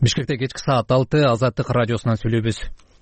Бишкекте кечки саат 6 Азаттык радиосунан сүйлөйбүз.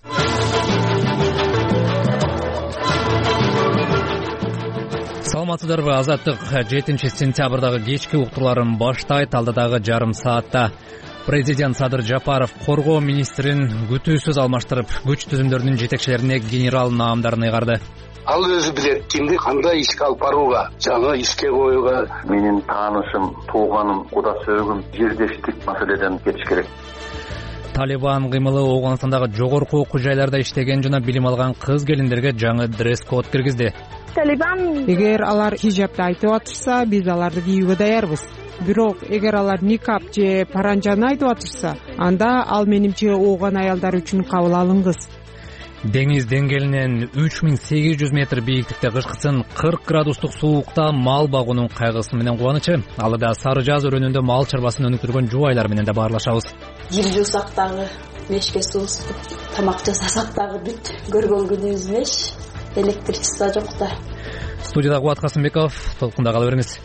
Саламатсыздарбы? Азаттык 7-сентябрдагы кечки уктурларын баштайт. Алдыдагы жарым саатта президент Садыр Жапаров коргоо министрин күтүүсүз алмаштырып, күч түзүмдөрүнүн жетекчилерине генерал наамдарын ыйгарды. Ал өзү билет кимди кандай ишке алып барууга, жаңы ишке коюуга. Менин таанышым, тууганым, куда сөөгүм жердештик маселеден кетиш керек. Талибан кыймылы Оогунстандагы жогорку окуу жайларда иштеген жана билим алган кыз келиндерге жаңы дресс-код киргизди. Талибан эгер алар хижабды айтып атышса, биз аларды кийүүгө даярбыз. Бирок эгер алар никап же паранжаны айтып атышса, анда ал менимче ооган аялдар үчүн кабыл алынгыс. Деңиз деңгээлинен 3800 метр бийиктикте кышкысын 40 градустук суулукта мал багуунун кайгысы менен кубанычы. Алыда Сары Жаз өрөөнүндө мал чарбасын өнүктүргөн жубайлар менен да баарлашабыз. Жил жусак дагы мешке суу ысытып, тамак жасасак дагы бүт көргөн күнүбүз меш. Электричество жок да. Студияда Кубат Касымбеков, толкунда кала бериңиз.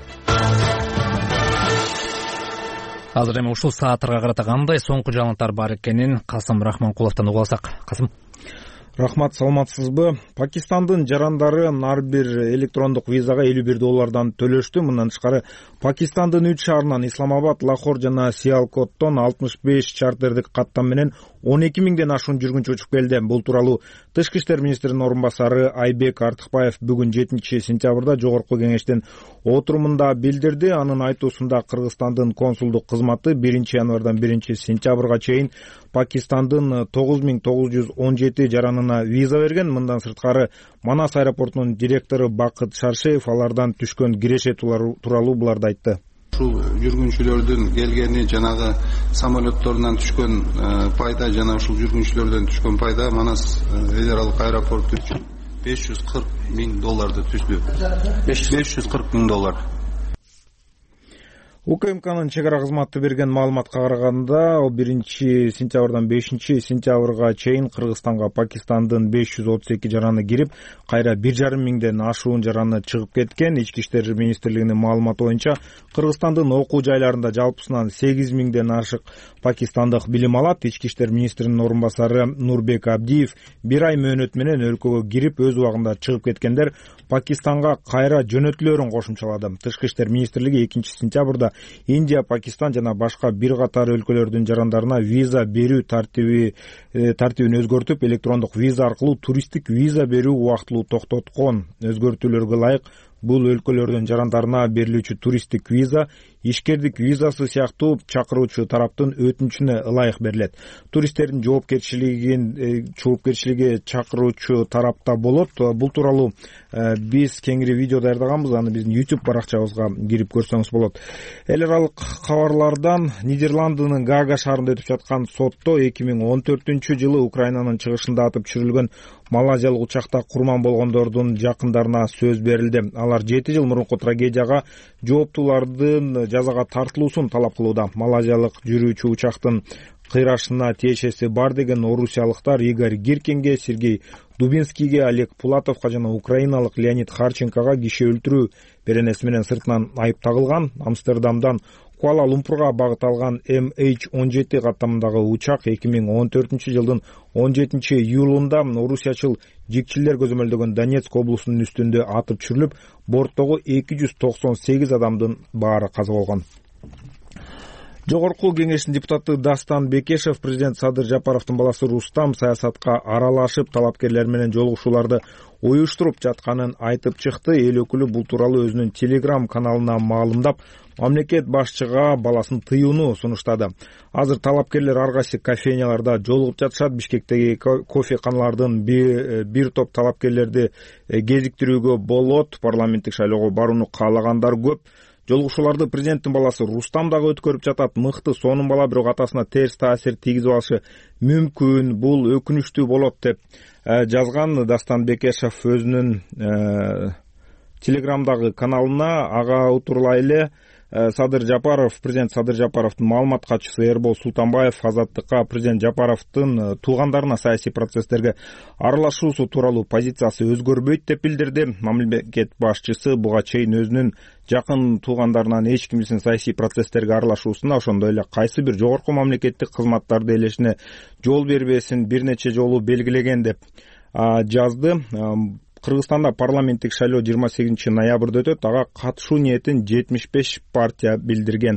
Азыр эми ушул сааттарга карата кандай соңку жаңылыктар бар экенин Касым Рахманкуловдон угуп алсак. Касым. Рахмат, саламатсызбы? Пакистандын жарандары ар бир электрондук визага $51 төлөштү. Мындан тышкары Пакистандын 3 шаарынан Исламабад, Лахор жана Сиалкоттон 65 чартердик каттам менен 12 миңден ашуун жүргүнчү учуп келди. Бул тууралуу Тышкы иштер министринин орун басары Айбек Артыкбаев бүгүн 7-сентябрда жогорку кеңештин отурумунда билдирди. Анын айтуусунда Кыргызстандын консулдук кызматы 1-январдан 1-сентябрга чейин Пакистандын 9917 жаранына виза берген. Мындан сырткары Манас аэропортунун директору Бакыт Шаршеев алардан түшкөн кирешет тууралуу буларды айтты. Ушул жүргүнчүлөрдүн келгени жанагы самолетторунан түшкөн пайда жана ушул жүргүнчүлөрдөн түшкөн пайда Манас эл аралык аэропорту үчүн $540 миң түздү. $540 миң. УКМКнын чек ара кызматы берген маалыматка караганда, 1-сентябрдан 5-сентябрга чейин Кыргызстанга Пакистандын 532 жараны кирип, кайра 1,5 миңден ашуун жараны чыгып кеткен. Ички иштер министрлигинин маалыматы боюнча, Кыргызстандын окуу жайларында жалпысынан 8 миңден ашык пакистандык билим алат. Ички иштер министринин орун басары Нурбек Абдиев 1 ай мөөнөт менен өлкөгө кирип, өз убагында чыгып кеткендер Пакистанга кайра жөнөтүлөрүн кошумчалады. Тышкы иштер министрлиги 2-сентябрда Индия, Пакистан жана башка бир катар өлкөлөрдүн жарандарына виза берүү тартибин өзгөртүп, электрондук виза аркылуу туристтик виза берүү убактылуу токтоткон. Өзгөртүүлөргө ылайык бул өлкөлөрдүн жарандарына берилүүчү туристтик виза ишкердик визасы сыяктуу чакыруучу тараптын өтүнүчүнө ылайык берилет. Туристтердин жоопкерчилиги чакыруучу тарапта болот. Бул тууралуу биз кеңири видео даярдаганбыз, аны биздин YouTube баракчабызга кирип көрсөңүз болот. Эл аралык кабарлардан Нидерландынын Гаага шаарында өтүп жаткан сотто 2014-жылы Украинанын чыгышында атып түшүрүлгөн малазиялык учакта курман болгондордун жакындарына сөз берилди. Алар 7 жыл мурунку трагедияга жооптуулардын жазага тартылуусун талап кылууда. Малазиялык жүрүүчү учактын кыйрашына тиешеси бар деген орусиялыктар Игорь Гиркинге, Сергей Дубинскийге, Олег Пулатовго жана украиналык Леонид Харченкого киши өлтүрүү беренеси менен сыртынан айып тагылган. Амстердамдан Куала-Лумпурга багыт алган MH17 каттамындагы учак 2014-жылдын 17-июлунда орусиячыл жикчилер көзөмөлдөгөн Донецк облусунун үстүндө атып түшүрүлүп, борттогу 298 адамдын баары каза болгон. Жогорку кеңештин депутаты Дастан Бекешев президент Садыр Жапаровдун баласы Рустам саясатка аралашып, талапкерлер менен жолугушууларды уюштуруп жатканын айтып чыкты. Эл өкүлү бул тууралуу өзүнүн Telegram каналына маалымдап, мамлекет башчыга баласын тыюуну сунуштады. Азыр талапкерлер ар кайсы кофейняларда жолугуп жатышат. Бишкектеги кофеканалардын бир топ талапкерлерди кезиктирүүгө болот. Парламенттик шайлоого барууну каалагандар көп. Жолугушууларды президенттин баласы Рустам дагы өткөрүп жатат. Мыкты сонун бала, бирок атасына терс таасир тийгизип алышы мүмкүн. Бул өкүнүчтүү болот деп жазган Дастан Бекешев өзүнүн Телеграмдагы каналына. Ага утурлай эле президент Садыр Жапаровдун маалымат катчысы Эрбол Султанбаев Азаттыкка президент Жапаровдун туугандарына саясий процесстерге аралашуусу тууралуу позициясы өзгөрбөйт деп билдирди. Мамлекет башчысы буга чейин өзүнүн жакын туугандарынан эч кимдин саясий процесстерге аралашуусуна, ошондой эле кайсы бир жогорку мамлекеттик кызматтарды ээлешине жол бербесин бир нече жолу белгилеген деп жазды. Кыргызстанда парламенттик шайлоо 28 ноябрда өтөт. Ага катышуу ниетин 75 партия билдирген.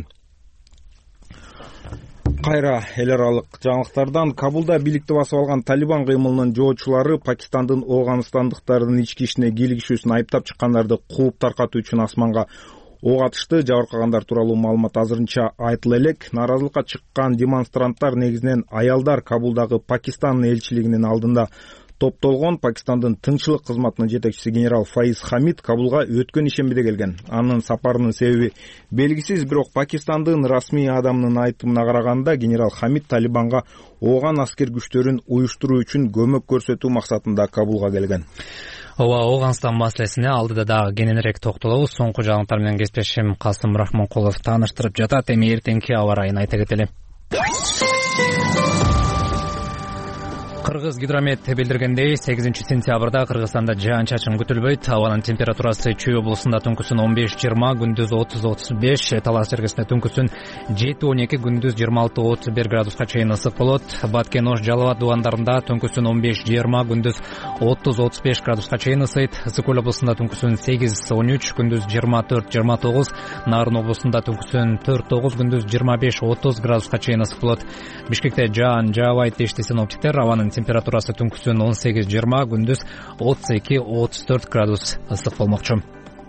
Кайра эл аралык жаңылыктардан. Кабулда бийликти басып алган Талибан кыймылынын жоочулары Пакистандын Ооганстандыктардын ички ишине кийлигишүүсүн айыптап чыккандарды кууп таркатуу үчүн асманга ок атышты. Жабыркагандар тууралуу маалымат азырынча айтыла элек. Нааразылыкка чыккан демонстранттар негизинен аялдар Кабулдагы Пакистан элчилигинин алдында топтолгон. Пакистандын тынччылык кызматынын жетекчиси генерал Фаиз Хамид Кабулга өткөн ишембиде келген. Анын сапарынын себеби белгисиз, бирок Пакистандын расмий адамынын айтымына караганда генерал Хамид Талибанга ооган аскер күчтөрүн уюштуруу үчүн көмөк көрсөтүү максатында Кабулга келген. Ооганстан маселесине алдыда дагы кененирээк токтолобуз. Соңку жаңылыктар менен кесиптешим Касым Рахманкулов тааныштырып жатат. Эми эртеңки аба ырайын айта кетели. Кыргыз гидромет билдиргендей, 8-сентябрда Кыргызстанда жаан-чачын күтүлбөйт. Абанын температурасы Чүй облусунда түнкүсүн 15-20, күндүз 30-35, Талас жергесинде түнкүсүн 7-12, күндүз 26-31 градуска чейин ысык болот. Баткен, Ош, Жалал абад дубандарында түнкүсүн 15-20, күндүз 30-35 градуска чейин ысыйт. Ысык көл облусунда түнкүсүн 8-13, күндүз 24-29, Нарын облусунда түнкүсүн 4-9, күндүз 25-30 градуска чейин ысык болот. Бишкекте жаан жаабайт дешти синоптиктер. Абанын температурасы түнкүсүн 18-20, күндүз 32-34 градус ысык болмокчу.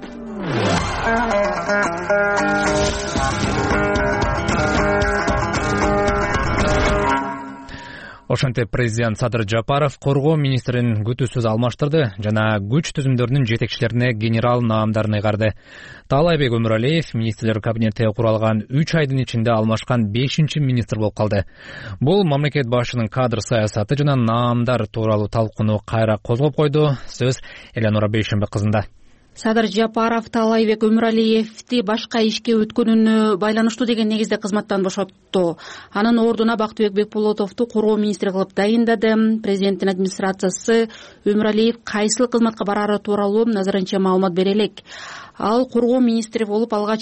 Ошентип президент Садыр Жапаров коргоо министрин күтүүсүз алмаштырды жана күч түзүмдөрүнүн жетекчилерине генерал наамдарын ыйгарды. Таалайбек Өмүралиев министрлер кабинети куралган 3 айдын ичинде алмашкан 5-чи министр болуп калды. Бул мамлекет башчынын кадр саясаты жана наамдар тууралуу талкууну кайра козгоп койду. Сөз Эленора Бейшембек кызында. Садыр Жапаров Таалайбек Өмүралиевди башка ишке өткөнүнө байланыштуу деген негизде кызматтан бошотту. Анын ордуна Бактыбек Бекболотовду коргоо министри кылып дайындады. Президенттин администрациясы Өмүралиев кайсыл кызматка барары тууралуу азырынча маалымат бере элек. Ал коргоо министри болуп алгач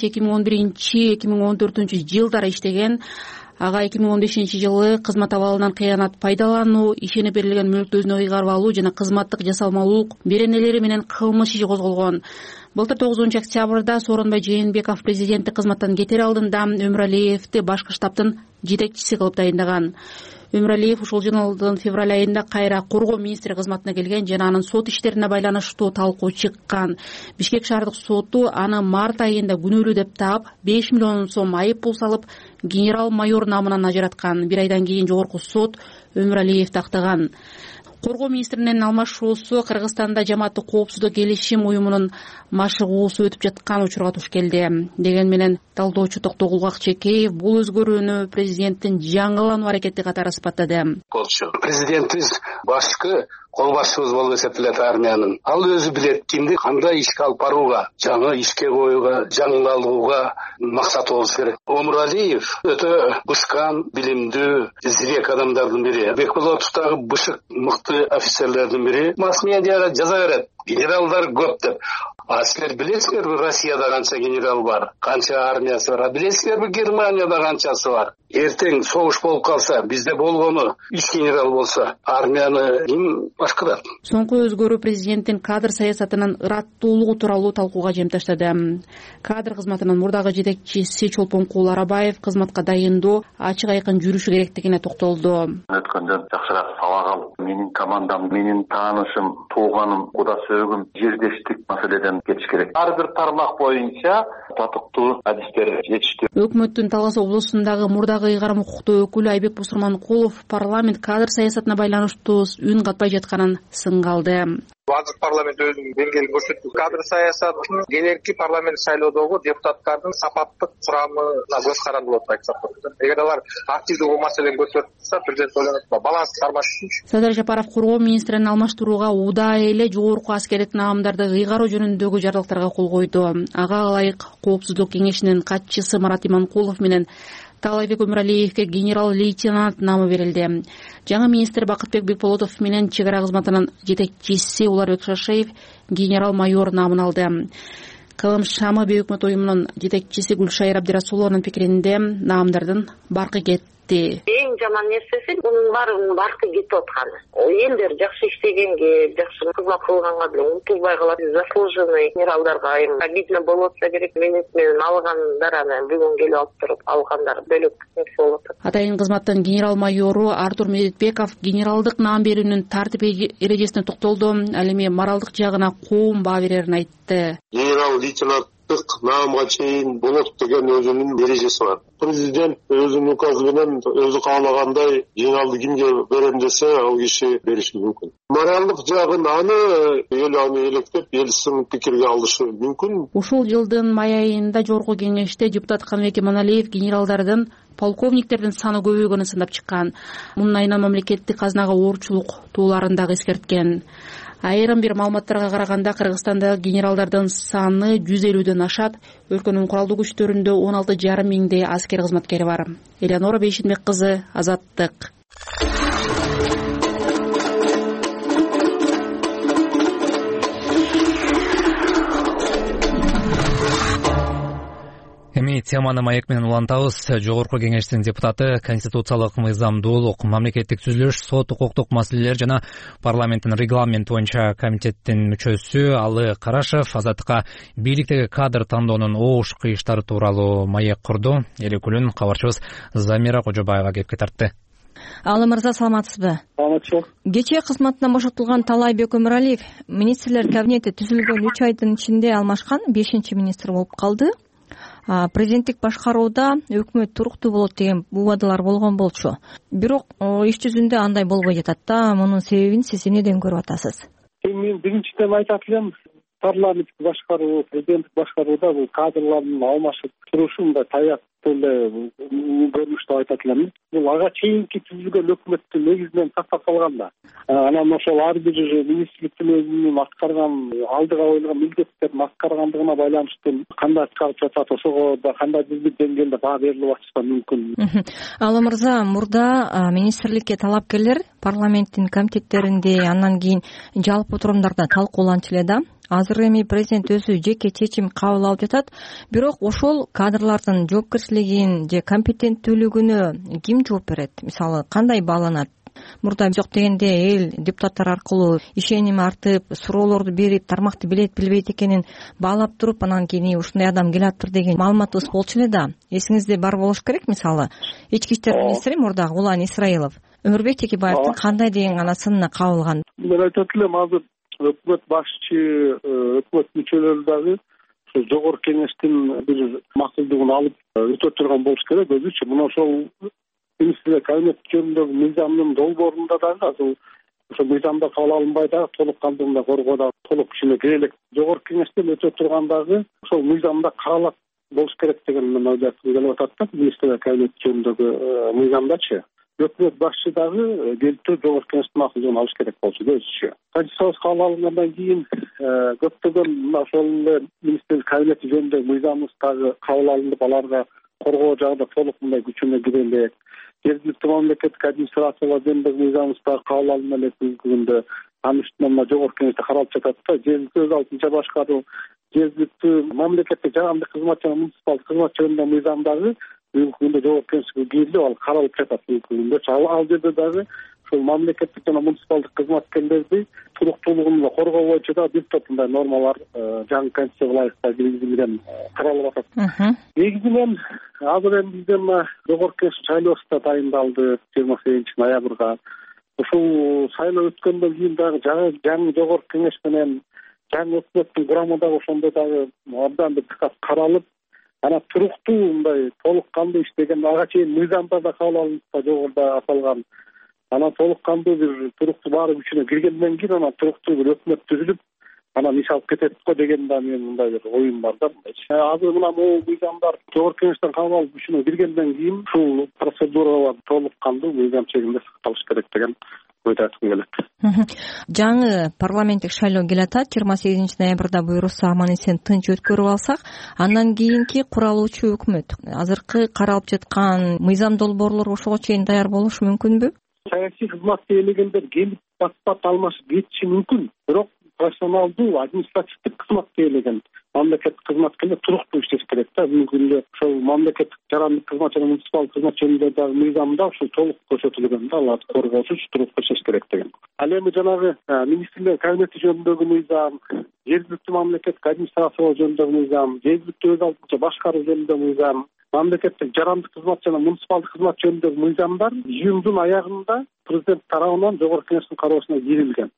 2011-2014 жылдары иштеген. Ага 2015-жылы кызмат абалынан кыянат пайдалануу, ишенип берилген мүлктү өзүнө ыйгарып алуу жана кызматтык жасалмалуулук беренелери менен кылмыш иши козголгон. Былтыр 9-октябрда Сооронбай Жээнбеков президенттик кызматтан кетер алдында Өмүралиевди башкы штабтын жетекчиси кылып дайындаган. Өмүралиев ушул жылдын февраль айында кайра коргоо министри кызматына келген жана анын сот иштерине байланыштуу талкуу чыккан. Бишкек шаардык соту аны март айында күнөөлүү деп таап 5 миллион сом айып пул салып, генерал майор намынан ажыраткан. Бир айдан кийин жогорку сот Өмүралиевди актаган. Коргоо министринин алмашуусу Кыргызстанда жамааттык коопсуздук келишим уюмунун машыгуусу өтүп жаткан учурга туш келди. Деген менен талдоочу Токтогул Акчекеев бул өзгөрүүнү президенттин жаңылануу аракети катары сыпаттады. Президентибиз башкы кол башчыбыз болуп эсептелет армиянын. Ал өзү билет кимди кандай ишке алып барууга, жаңы ишке коюуга, жаңылалууга максаты болушу керек. Өмүралиев өтө бышкан, билимдүү, зирек адамдардын бири. Бекболотов дагы бышык, мыкты офицерлердин бири. Масс медиага жаза берет. Генералдар көп деп. А силер билесиңерби Россияда канча генерал бар, канча армиясы бар? Билесиңерби Германияда канчасы бар? Эртең согуш болуп калса, бизде болгону 3 генерал болсо, армияны ким башкарат? Соңку өзгөрүү президенттин кадр саясатынын ыраттуулугу тууралуу талкууга жем таштады. Кадр кызматынын мурдагы жетекчиси Чолпонкул Арабаев кызматка дайындоо ачык айкын жүрүшү керектигине токтолду. Өткөндөн жакшыраак сабак алып, менин командам, менин таанышым, тууганым, куда сөөгүм, жердештик маселеден кетиш керек. Ар бир тармак боюнча татыктуу адистер жетиштүү. Өкмөттүн Талас облусундагы мурдагы ыйгарым укуктуу өкүлү Айбек Бусурманкулов парламент кадр саясатына байланыштуу үн катпай жатканын сынга алды. азыр парламент өзүнүн деңгээлин көрсөттү. Кадр саясатын келерки парламент шайлоодогу депутаттардын сапаттык курамына көз каранды болот айтсак болот. Эгер алар активдүү бул маселени көтөрүп турса, президент ойлонот, баланс кармаш үчүн. Садыр Жапаров коргоо министрин алмаштырууга удаай эле жогорку аскердик наамдарды ыйгаруу жөнүндөгү жарлыктарга кол койду. Ага ылайык Коопсуздук кеңешинин катчысы Марат Иманкулов менен Таалайбек Өмүралиевке генерал-лейтенант наамы берилди. Жаңы министр Бакытбек Бекболотов менен чек ара кызматынын жетекчиси Уларбек Шашеев генерал-майор наамын алды. Кылым Шамы Бейөкмөт уюмунун жетекчиси Гүлшайыр Абдирасулованын пикиринде наамдардын баркы кетти. Эң жаман нерсеси мунун баарынын баркы кетип атканы. Элдер жакшы иштегенге, жакшы кызмат кылганга деле умтулбай калат. Заслуженный генералдарга обидно болот болсо керек, менен алгандар анан бүгүн келип алып туруп алгандар бөлөк нерсе болот. Атайын кызматтын генерал-майору Артур Медетбеков генералдык наам берүүнүн тартип эрежесине токтолду. Ал эми моралдык жагына коом баа берерин айтты. Генерал-лейтенанттык наамга чейин болот деген өзүнүн эрежеси бар. Президент өзүнүн указы менен өзү каалагандай генералды кимге берем десе, ал киши бериши мүмкүн. Моралдык жагын аны электеп, элсин пикирге алышы мүмкүн. Ушул жылдын май айында жогорку кеңеште депутат Каныбек Иманалиев генералдардын полковниктердин саны көбөйгөнүн сындап чыккан. Мунун айынан мамлекеттик казынага оорчулук тууларын дагы эскерткен. Айрым бир маалыматтарга караганда Кыргызстанда генералдардын саны 150дөн ашат. Өлкөнүн куралдуу күчтөрүндө 16,5 миңдей аскер кызматкери бар. Элеонора Бейшенбек кызы, Азаттык. Эми теманы маек менен улантабыз. Жогорку кеңештин депутаты, конституциялык мыйзамдуулук, мамлекеттик түзүлүш, сот укуктук маселелер жана парламенттин регламенти боюнча комитеттин мүчөсү Алы Карашев Азаттыкка бийликтеги кадр тандоонун оош кыйыштары тууралуу маек курду. Эл өкүлүн кабарчыбыз Замира Кожобаева кепке тартты. Алы мырза, саламатсызбы? Саламатчылык. Кечээ кызматынан бошотулган Таалайбек Өмүралиев министрлер кабинети түзүлгөн 3 айдын ичинде алмашкан 5-министр болуп калды. Президенттик башкарууда өкмөт туруктуу болот деген убадалар болгон болчу. Бирок иш жүзүндө андай болбой жатат да. Мунун себебин сиз эмнеден көрүп атасыз? Мен биринчиден айтат элем, парламенттик башкаруу, президенттик башкарууда бул кадрлардын алмашып турушу мындай таяк эле көрүнүш деп айтат элем. Бул ага чейинки түзүлгөн өкмөттүн негизинен сактап калган да. Анан ошол ар бир министрликтин өзүнүн аткарган, алдыга коюлган милдеттерин аткаргандыгына байланыштуу кандай чыгарып жатат, ошого да кандай бир деңгээлде баа берилип атышса мүмкүн. Алы мырза, мурда министрликке талапкерлер парламенттин комитеттеринде, андан кийин жалпы отурумдарда талкууланчу эле да. Азыр эми президент өзү жеке чечим кабыл алып жатат. Бирок ошол кадрлардын жоопкерчилигин же компетенттүүлүгүнө ким жооп берет? Мисалы, кандай бааланат? Мурда жок дегенде эл депутаттар аркылуу ишеним артып, суроолорду берип, тармакты билет билбейт экенин баалап туруп, анан кийин ушундай адам келаптыр деген маалыматыбыз болчу эле да. Эсиңизде бар болуш керек. Мисалы, ички иштер министри мурда Улан Исраилов Өмүрбек Текебаевдин кандай деген сынына кабылган? Мен айтат элем, азыр өкмөт башчы, өкмөт мүчөлөрү дагы жогорку кеңештин бир макулдугун алып өтө турган болуш керек өзүчө. Мына ошол министрлер кабинет жөнүндөгү мыйзамдын долбоорунда дагы ошол мыйзамда кабыл алынбай дагы толук кандыгында коргоодо толук ичине кире элек. Жогорку кеңештен өтө тургандагы ошол мыйзамда кабыл болуш керек деген мен ойлоткум келип атат да. Министрлер кабинет жөнүндөгү мыйзамдачы өкмөт башчы дагы келип жогорку кеңештин макулдугун алыш керек болчу өзүчө. Конституциябыз кабыл алынгандан кийин көптөгөн ошол министрлер кабинети жөнүндөгү мыйзамыбыз дагы кабыл алынып, аларга коргоо жагында толук мындай күчүнө кире элек. Жергиликтүү мамлекеттик администрациялар жөнүндөгү мыйзамыбыз дагы кабыл алына элек бүгүндө. Анын үстүнөн мына жогорку кеңеште каралып жатат да. Жергиликтүү өз алдынча башкаруу, жергиликтүү мамлекеттик жарандык кызмат жана муниципалдык кызмат жөнүндөгү мыйзам дагы бүгүнкү күндө жогорку кеңешке кийилип, ал каралып жатат бүгүнкү күндө. Ал жерде дагы ушул мамлекеттик жана муниципалдык кызматкерлерди туруктуулугун коргоо боюнча да бир топ мындай нормалар жаңы конституцияга ылайык киргизилген, каралып атат. Негизинен азыр эми бизден жогорку кеңеш шайлоосу дайындалды 28-ноябрга. Ушул шайлоо өткөндөн кийин дагы жаңы жогорку кеңеш менен жаңы өкмөттүн курамы дагы ошондо дагы абдан бир диккат каралып, анан туруктуу мындай толук кандуу иштеген, ага чейин мыйзамда да кабыл алынып, жогоруда аталган анан толук кандуу бир туруктуу баары күчүнө киргенден кийин анан туруктуу бир өкмөт түзүлүп анан иш алып кетет го деген да менин мындай бир оюм бар да. Азыр мына могу мыйзамдар жогорку кеңештен кабыл алып күчүнө киргенден кийин ушул процедуралар толук кандуу мыйзам чегинде сакталыш керек деген ойду айткым келет. Жаңы парламенттик шайлоо келатат. 28 ноябрда буюрса аман эсен тынч өткөрүп алсак, андан кийинки куралуучу өкмөт азыркы каралып жаткан мыйзам долбоорлор ошого чейин даяр болушу мүмкүнбү? Саясий кызматты ээлегендер келип бат алмашып кетиши мүмкүн, бирок профессионалдуу административдик кызматты ээлеген мамлекеттик кызматкерлер туруктуу иштеш керек да. Бүгүнкү күндө ошол мамлекеттик жарандык кызмат жана муниципалдык кызмат жөнүндө дагы мыйзамда ушул толук көрсөтүлгөн да, аларды коргош үчүн туруктуу иштеш керек деген. Ал эми жанагы министрлер кабинети жөнүндөгү мыйзам, жергиликтүү мамлекеттик администрация жөнүндөгү мыйзам, жергиликтүү өз алдынча башкаруу жөнүндөгү мыйзам, мамлекеттик жарандык кызмат жана муниципалдык кызмат жөнүндөгү мыйзамдар июндун аягында президент тарабынан жогорку кеңештин кароосуна кирилген.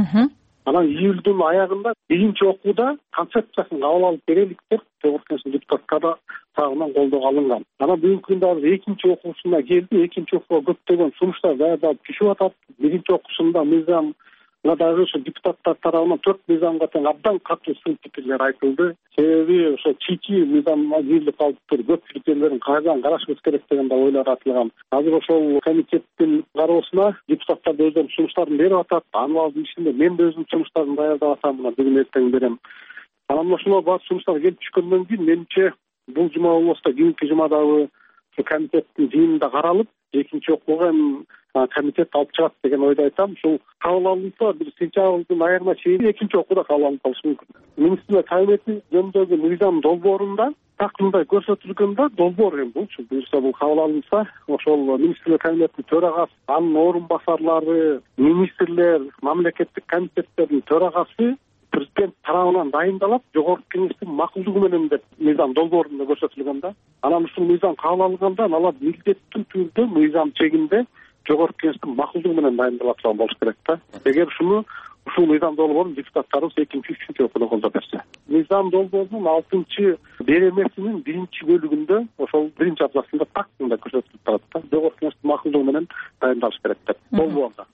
Анан июлдун аягында биринчи окууда концепциясын кабыл алып берелик деп жогорку кеңештин депутаттары тарабынан колдоого алынган. Анан бүгүнкү күндө азыр экинчи окуусуна келди. Экинчи окууга көптөгөн сунуштар даярдалып түшүп атат. Биринчи окуусунда мыйзам дагы ошо депутаттар тарабынан 4 мыйзамга тең абдан катуу сын пикирлер айтылды. Себеби ошо чийки мыйзамга кирилип калыптыр, көп пикирлерин кайрадан карашыбыз керек деген да ойлор айтылган. Азыр ошол комитеттин кароосуна депутаттар өздөрүнүн сунуштарын берип атат. Анын ичинде мен да өзүмдүн сунуштарымды даярдап атам, мына бүгүн эртең берем. Анан ошолор бар сунуштар келип түшкөндөн кийин менимче бул жума болбосо кийинки жумадагы комитеттин жыйынында каралып, экинчи окууга комитет алып чыгат деген ойду айтам. Ушул кабыл алынса бир сентябрдын аягына чейин экинчи окууда кабыл алынып калышы мүмкүн. Министрлер кабинети жөнүндөгү мыйзам долбоорунда так мындай көрсөтүлгөн да, долбоор эми булчу буюрса бул кабыл алынса, ошол министрлер кабинетинин төрагасы, анын орун басарлары, министрлер, мамлекеттик комитеттердин төрагасы президент тарабынан дайындалып, жогорку кеңештин макулдугу менен деп мыйзам долбоорунда көрсөтүлгөн да. Анан ушул мыйзам кабыл алынганда алар милдеттүү түрдө мыйзам чегинде жогорку кеңештин макулдугу менен дайындалып болуш керек да. Эгер ушул мыйзам долбоорун депутаттарыбыз экинчи, үчүнчү окууда колдоп берсе. Мыйзам долбоорунун 6 беремесинин 1-бөлүгүндө ошол 1-абзацында так мындай көрсөтүлүп турат да. Жогорку кеңештин макулдугу менен дайындалыш керек деп. Долбоорда.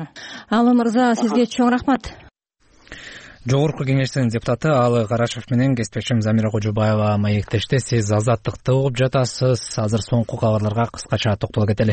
Алы мырза, сизге чоң рахмат. Жогорку кеңештин депутаты Алы Карашев менен кесиптешим Замира Кожобаева маектешти. Сиз Азаттыкты угуп жатасыз. Азыр соңку кабарларга кыскача токтоло кетели.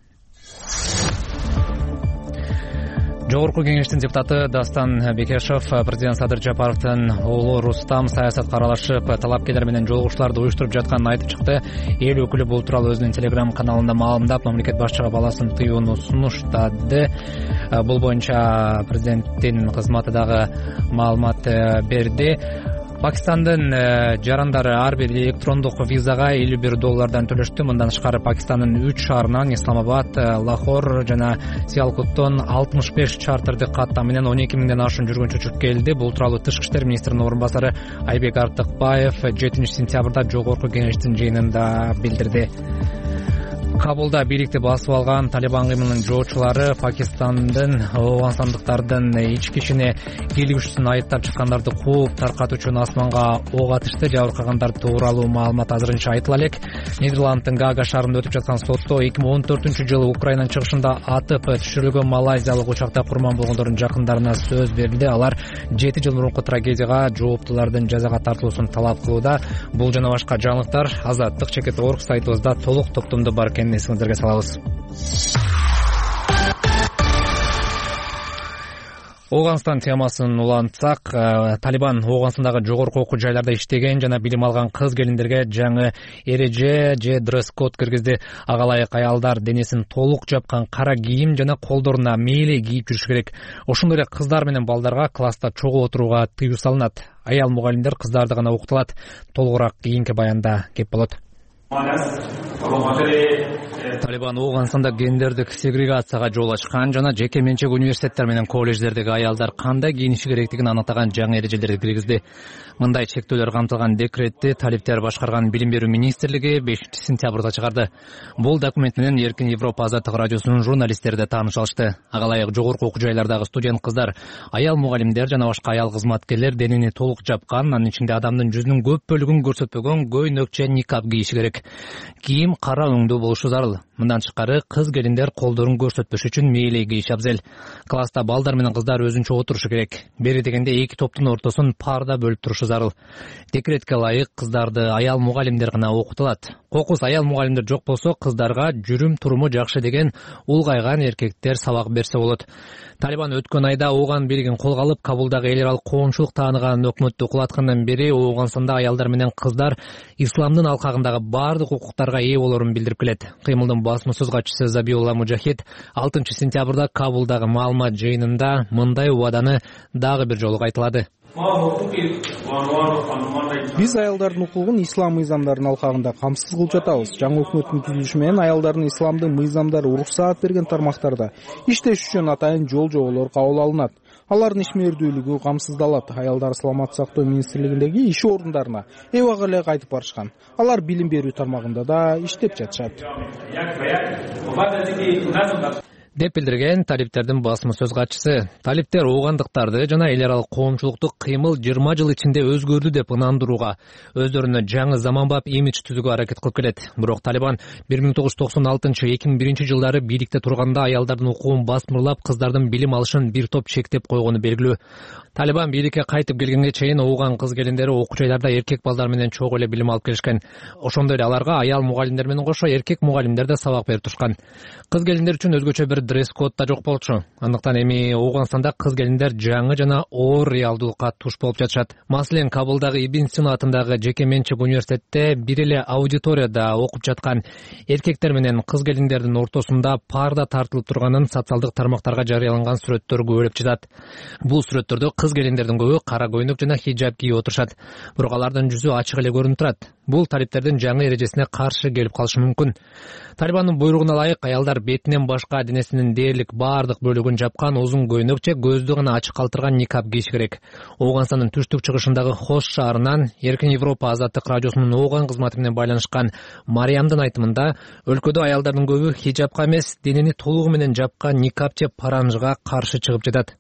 Жогорку кеңештин депутаты Дастан Бекешев президент Садыр Жапаровдун уулу Рустам саясатка аралашып, талапкерлер менен жолугушууларды уюштуруп жатканын айтып чыкты. Эл өкүлү бул тууралуу өзүнүн телеграм каналында маалымдап, мамлекет башчыга баласын тыюуну сунуштады. Бул боюнча президенттин кызматы дагы маалымат берди. Пакистандын жарандары ар бир электрондук визага $51 төлөштү. Мындан тышкары Пакистандын 3 шаарынан Исламабад, Лахор жана Сиалкоттон 65 чартердик каттам менен 12 миңден ашуун жүргүнчү учуп келди. Бул тууралуу Тышкы иштер министринин орун басары Айбек Артыкбаев 7-сентябрда жогорку кеңештин жыйынында билдирди. Кабулда бийликти басып алган Талибан кыймылынын жоочулары Пакистандын Афганстандыктардын ички ишине кийлигишүүсүн айыптап чыккандарды кууп таркатуучун асманга ок атышты. Жабыркагандар тууралуу маалымат азырынча айтыла элек. Нидерланддын Гага шаарында өтүп жаткан сотто 2014-жылы Украинанын чыгышында атып түшүрүлгөн малайзиялык учакта курман болгондордун жакындарына сөз берилди. Алар 7 жыл мурунку трагедияга жооптулардын жазага тартылуусун талап кылууда. Бул жана башка жаңылыктар Азаттык.org сайтыбызда толук топтомдо бар экенин эсиңиздерге салабыз. Афганстан темасын улантсак, Талибан Афганстандагы жогорку окуу жайларда иштеген жана билим алган кыз келиндерге жаңы эреже же дресс-код киргизди. Ага ылайык аялдар денесин толук жапкан кара кийим жана колдоруна мейли кийип жүрүш керек. Ошондой эле кыздар менен балдарга класста чогуу отурууга тыюу салынат. Аял мугалимдер кыздарды гана окутулат. Толугураак кийинки баянда кеп болот. Талибан Афганстанда гендердик сегрегацияга жол ачкан жана жеке менчик университеттер менен колледждердеги аялдар кандай кийиниши керектигин аныктаган жаңы эрежелерди киргизди. Мындай чектөөлөр камтылган декретти талиптер башкарган билим берүү министрлиги 5-сентябрда чыгарды. Бул документ менен Эркин Европа Азаттык радиосунун журналисттери да тааныша алышты. Ага ылайык жогорку окуу жайлардагы студент кыздар, аял мугалимдер жана башка аял кызматкерлер денени толук жапкан, анын ичинде адамдын жүзүнүн көп бөлүгүн көрсөтпөгөн көйнөк же никап кийиши керек. Кийим кийим кара өңдүү болушу зарыл. Мындан тышкары кыз келиндер колдорун көрсөтпөш үчүн мейли кийиш абзел. Класста балдар менен кыздар өзүнчө отурушу керек. Бери дегенде эки топтун ортосун парда бөлүп турушу зарыл. Декретке ылайык кыздарды аял мугалимдер гана окутулат. Кокус аял мугалимдер жок болсо кыздарга жүрүм туруму жакшы деген улгайган эркектер сабак берсе болот. Талибан өткөн айда Ооган бийлигин колго алып, Кабулдагы эл аралык коомчулук тааныган өкмөттү кулаткандан бери Ооганстанда аялдар менен кыздар исламдын алкагындагы баардык укуктарга ээ болорун билдирип келет. Кыймылдын басма сөз катчысы Забиулла Мужахид 6-сентябрда Кабулдагы маалымат жыйынында мындай убаданы дагы бир жолу кайталады. Биз аялдардын укугун ислам мыйзамдарынын алкагында камсыз кылып жатабыз. Жаңы өкмөттүн түзүлүшү менен аялдардын исламдын мыйзамдары уруксаат берген тармактарда иштеш үчүн атайын жол жоболор кабыл алынат. Алардын ишмердүүлүгү камсыздалат. Аялдар саламаттык сактоо министрлигиндеги иш орундарына эбага эле кайтып барышкан. Алар билим берүү тармагында да иштеп жатышат деп билдирген талиптердин басма сөз катчысы. Талиптер оогандыктарды жана эл аралык коомчулукту кыймыл 20 жыл ичинде өзгөрдү деп ынандырууга, өздөрүнө жаңы заманбап имидж түзүүгө аракет кылып келет. Бирок Талибан 1996-2001 жылдары бийликте турганда аялдардын укугун басмырлап, кыздардын билим алышын бир топ чектеп койгону белгилүү. Талибан бийликке кайтып келгенге чейин Ооган кыз келиндери окуу жайларда эркек балдар менен чогуу эле билим алып келишкен. Ошондой эле аларга аял мугалимдер менен кошо эркек мугалимдер да сабак берип турушкан. Кыз келиндер үчүн өзгөчө бир дресс-код да жок болчу. Андыктан эми Ооганстанда кыз келиндер жаңы жана оор реалдуулукка туш болуп жатышат. Маселен, Кабулдагы Ибн Сина атындагы жеке менчик университетте бир эле аудиторияда окуп жаткан эркектер менен кыз келиндердин ортосунда парда тартылып турганын социалдык тармактарга жарыяланган сүрөттөр күбөлөп жатат. Бул сүрөттөрдө кыз келиндердин көбү кара көйнөк жана хиджаб кийип отурушат. Бирок алардын жүзү ачык эле көрүнүп турат. Бул талиптердин жаңы эрежесине каршы келип калышы мүмкүн. Талибандын буйругуна ылайык аялдар бетинен башка денесинин дээрлик баардык бөлүгүн жапкан узун көйнөк же көздү гана ачык калтырган никап кийиш керек. Ооганстандын түштүк-чыгышындагы Хош шаарынан Эркин Европа азаттык радиосунун Ооган кызматы менен байланышкан Мариямдын айтымында, өлкөдө аялдардын көбү хиджабка эмес, денени толугу менен жапкан никап же паранжыга каршы чыгып жатат.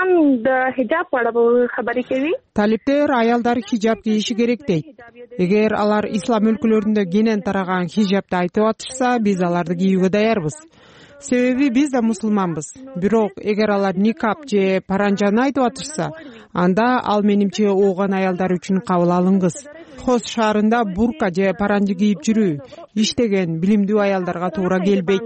Талиптер аялдар хиджаб кийиши керек дейт. Эгер алар ислам өлкөлөрүндө кенен тараган хиджабты айтып атышса, биз аларды кийүүгө даярбыз. Себеби биз да мусулманбыз. Бирок эгер алар никап же паранжаны айтып атышса, анда ал менимче Ооган аялдар үчүн кабыл алынгыс. Хош шаарында бурка же паранжы кийип жүрүү иштеген билимдүү аялдарга туура келбейт,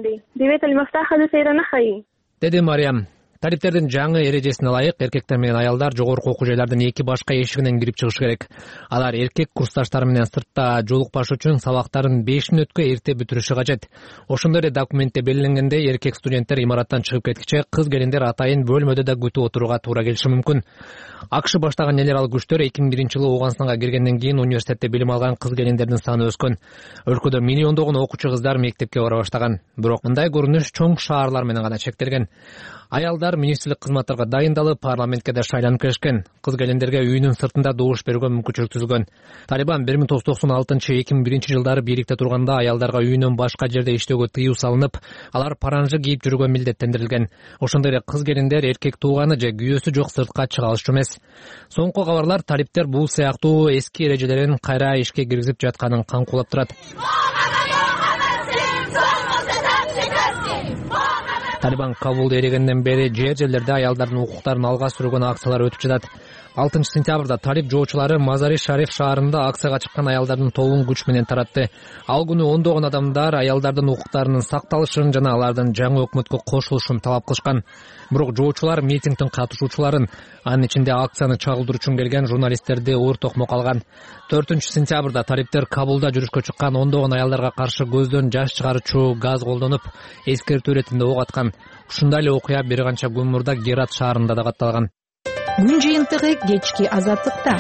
деди Мариям. Талиптердин жаңы эрежесине ылайык эркектер менен аялдар жогорку окуу жайлардын эки башка эшигинен кирип чыгыш керек. Алар эркек курсташтары менен сыртта жолукпаш үчүн сабактарын 5 мүнөткө эрте бүтүрүшү кажет. Ошондой эле документте белгиленгендей, эркек студенттер имараттан чыгып кеткиче кыз келиндер атайын бөлмөдө да күтүп отурууга туура келиши мүмкүн. АКШ баштаган эл аралык күчтөр 2001 жылы Ооганстанга киргенден кийин университетте билим алган кыз келиндердин саны өскөн. Өлкөдө миллиондогон окуучу кыздар мектепке бара баштаган. Бирок мындай көрүнүш чоң шаарлар менен гана чектелген. Аялдар министрлик кызматтарга дайындалып, парламентке да шайланып келишкен. Кыз келиндерге үйүнүн сыртында добуш берүүгө мүмкүнчүлүк түзүлгөн. Талибан 1996-2001 жылдары бийликте турганда аялдарга үйүнөн башка жерде иштөөгө тыюу салынып, алар паранжы кийип жүрүүгө милдеттендирилген. Ошондой эле кыз келиндер эркек тууганы же күйөөсү жок сыртка чыга алышчу эмес. Соңку кабарлар талиптер бул сыяктуу эски эрежелерин кайра ишке киргизип жатканын каңкулап турат. Талибан Кабулду ээлегенден бери жер-жерлерде аялдардын укуктарын алга сүргөн акциялар өтүп жатат. 6-сентябрда талип жоочулары Мазари Шариф шаарында акцияга чыккан аялдардын тобун күч менен таратты. Ал күнү ондогон адамдар аялдардын укуктарынын сакталышын жана алардын жаңы өкмөткө кошулушун талап кылышкан. Бирок жоочулар митингдин катышуучуларын, анын ичинде акцияны чагылдыруу үчүн келген журналисттерди оор токмо калган. 4-сентябрда талиптер Кабулда жүрүшкө чыккан ондогон аялдарга каршы көздөн жаш чыгарчу газ колдонуп, эскертүү иретинде ок аткан. Ушундай эле окуя бир канча күн мурда Герат шаарында да катталган. Күн жыйынтыгы кечки азаттыкта.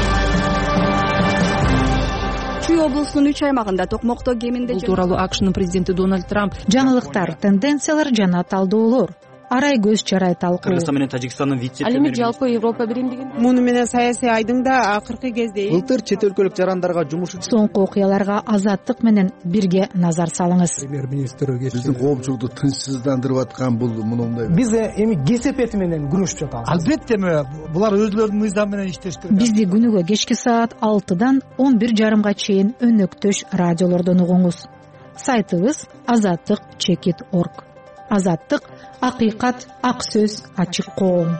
Чүй облусунун 3 аймагында токмокто кеминде. Бул тууралуу АКШнын президенти Дональд Трамп жаңылыктар, тенденциялар жана талдоолор арай көз чарай талкуу. Кыргызстан менен Тажикстандын Ал эми жалпы Европа биримдиги. Муну менен саясий айдыңда акыркы кезде былтыр чет өлкөлүк жарандарга жумуш үчүн соңку окуяларга азаттык менен бирге назар салыңыз. Премьер-министр биздин коомчулукту тынчсыздандырып аткан бул мындай. Биз эми кесепети менен күрөшүп жатабыз. Албетте булар өзлөрүнүн мыйзамы менен иштеш керек. Бизди күнүгө кечки саат 6-дан 11:30 чейин өнөктөш радиолордон угуңуз. сайтыбыз azattik.org. Азаттык — акыйкат, ак сөз, ачык коом.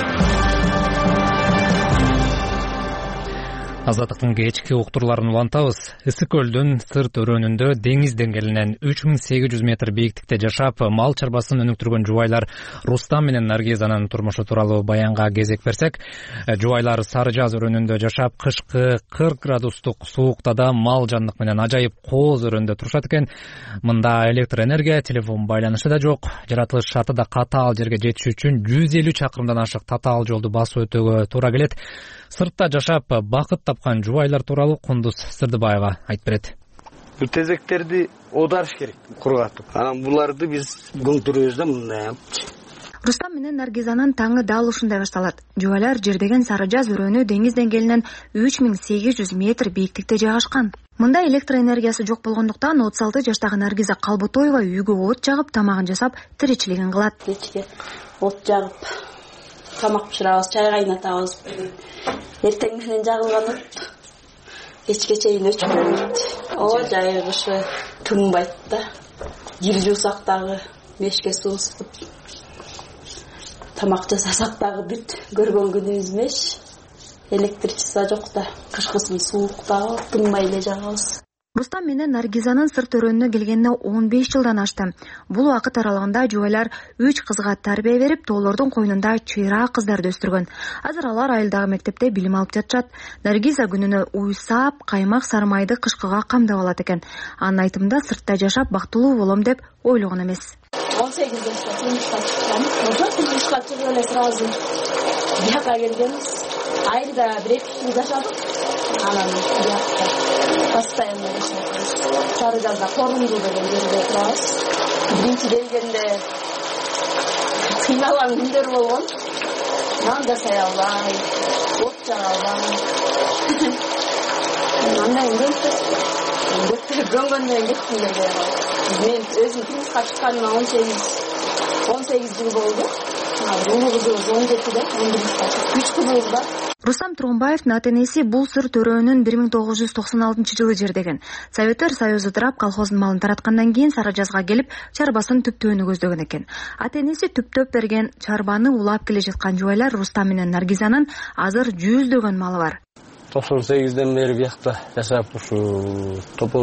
Азаттыктын кечки уктурларын улантабыз. Ысык көлдүн сырт өрөөнүндө деңиз деңгээлинен 3800 метр бийиктикте жашап, мал чарбасын өнүктүргөн жубайлар Рустам менен Наргизанын турмушу тууралуу баянга кезек берсек, жубайлар Сары Жаз өрөөнүндө жашап, кышкы 40 градустук сууктада мал жандык менен ажайып кооз өрөөндө турушат экен. Мында электр энергия, телефон байланышы да жок. Жаратылыш шарты да катаал жерге жетиш үчүн 150 чакырымдан ашык татаал жолду басып өтүүгө туура келет. Сыртта жашап бакыт тапкан жубайлар тууралуу Кундуз Сырдыбаева айтып берет. Бул тезектерди оодарыш керек, кургатып. Анан буларды биз көңтүрөбүз да мындай. Рустам менен Наргизанын таңы дал ушундай башталат. Жубайлар жердеген Сары Жаз өрөөнү деңиз деңгээлинен 3800 метр бийиктикте жайгашкан. Мында электр энергиясы жок болгондуктан 36 жаштагы Наргиза Калботоева үйгө от жагып, тамагын жасап, тиричилигин кылат. Кечке от жагып, тамак пышырабыз, чай кайнатабыз. Эртең менен жагылган от кечке чейин өчпөйт. Жайгышы тынбайт да. Жил жуусак дагы мешке суу ысытып тамак жасасак дагы бүт. Көргөн күнүбүз меш. Электричество жок да. Кышкысын суук дагы тынбай эле жагабыз. Рустам менен Наргизанын сырт өрөөнүнө келгенине 15 жылдан ашты. Бул убакыт аралыгында жубайлар 3 кызга тарбия берип, тоолордун койнунда чыйра кыздарды өстүргөн. Азыр алар айылдагы мектепте билим алып жатышат. Наргиза күнүнө уй саап, каймак, сарымайды кышкыга камдап алат экен. Анын айтымында сыртта жашап бактылуу болом деп ойлогон эмес. 18 жашта турмушка чыккан. Турмушка чыгып эле сразу бияка келгенбиз. Айылда 1-2 жыл жашадык. Анан биякта постоянно жашайбыз. Сары Жазда Корунду деген жерде турабыз. Биринчи келгенде кыйналган күндөр болгон. Нан жасай албай, от жага албай. Андан кийин көңгөндөн кеттим эле. Мен өзүм турмушка чыкканыма 18 жыл болду. Улугубуз 17-де, 3 кызыбыз бар. Рустам Тургунбаевдин ата-энеси бул сырт өрөөнүн 1996 жылы жердеген. Советтер Союзу тарап колхоздун малын тараткандан кийин Сары Жазга келип, чарбасын түптөөнү көздөгөн экен. Ата-энеси түптөп берген чарбаны улап келе жаткан жубайлар Рустам менен Наргизанын азыр 100дөгөн малы бар. 98ден бери биякта жашап ушу топол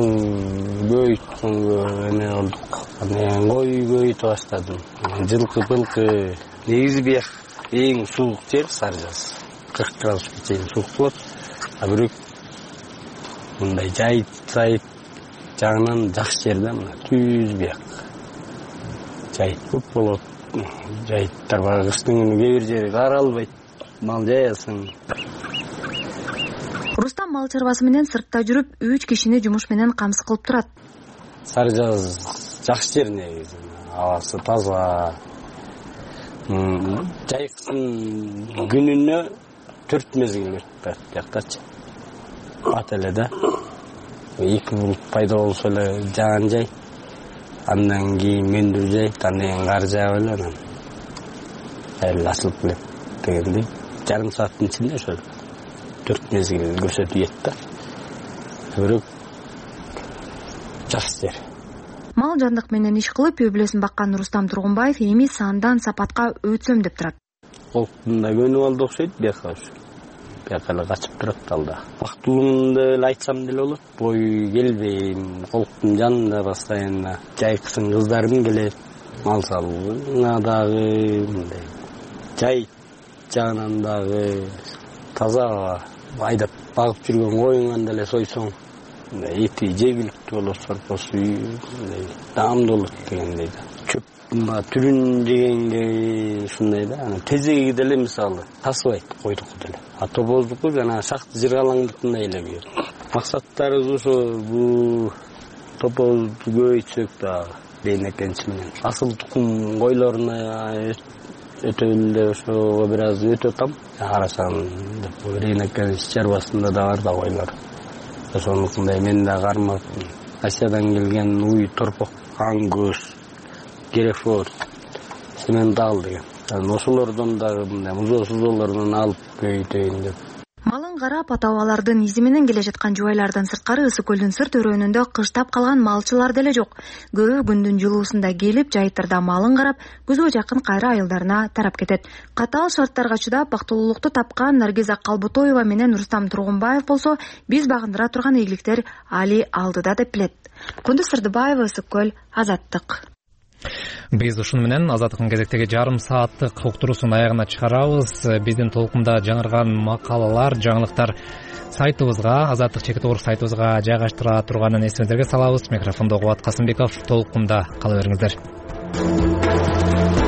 көйткөнгө эме болдук. Анан көйүтө баштадым. Жылкы-пылкы негизи бияк эң суук жер Сары Жаз. 40 градусқа чейин суук болот. А бирок мындай жайыт жагынан жакшы жер да, мына түз бияк. Жайыт көп болот. Жайыттар бар, кыштын күнү кээ бир жери кар албайт. Мал жаясың. Рустам мал чарбасы менен сыртта жүрүп 3 кишини жумуш менен камсыз кылып турат. Сары Жаз жакшы жер негизи. Абасы таза. Жайкысын күнүнө 4 мезгил өтүп жактачы. Ат эле да. 2 булут пайда болсо эле жаган жай. Андан кийин мөндүр жай, андан кийин кар жаап эле анан айыл ачылып келет дегендей. Жарым сааттын ичинде ошо 4 мезгил көрсөтүп да. Бирок жакшы жер. Мал жандык менен иш кылып, үй бүлөсүн баккан Рустам Тургунбаев эми сандан сапатка өтсөм деп турат. Колкунда көнүп алды окшойт бияка ушу. Бияка эле качып турат алда. Бактылуумду эле айтсам деле болот. Бой келбейм, колктун жанында постоянно жайкысын кыздарым келет. Мал салууна дагы мындай. Жай жагынан дагы таза айдап багып жүргөн коюңан деле сойсоң эти жегиликтүү болот, сорпосу даамдуу болот дегендей да. Чөп түрүн жегенге ушундай да. Тезеги деле мисалы тасыбайт койдуку деле. А топоздуку жана шакты жыргалаңдыкындай эле күйөт. Максаттарыбыз ошо бул топоз көбөйтсөк да бейнекенчи менен. Асыл тукум койлоруна өтөлү ошого бир аз өтө атам. Карасам деп бейнекенчи чарбасында да бар да койлор. Ошонукундай мен да кармап Асиядан келген уй торпок, ан көз, Герефорд, Сементал деген. Ошолордон дагы мындай музоосузолордон алып көбөйтөйүн деп. Малын карап атабалардын изи менен келе жаткан жубайлардан сырткары Ысык көлдүн сырт өрөөнүндө кыштап калган малчылар деле жок. Көбү күндүн жылуусунда келип, жайыттарда малын карап, күзгө жакын кайра айылдарына тарап кетет. Катаал шарттарга чыдап, бактылуулукту тапкан Наргиза Калботоева менен Рустам Тургунбаев болсо, биз багындыра турган ийгиликтер али алдыда деп билет. Күндүз Сырдыбаева, Ысык көл, Азаттык. Биз ушуну менен Азаттыктын кезектеги жарым сааттык уктуруусун аягына чыгарабыз. Биздин толкунда жаңырган макалалар, жаңылыктар сайтыбызга, Азаттык.org сайтыбызга жайгаштыра турганын эсиңиздерге салабыз. Микрофондо Кубат Касымбеков, толкунда кала бериңиздер.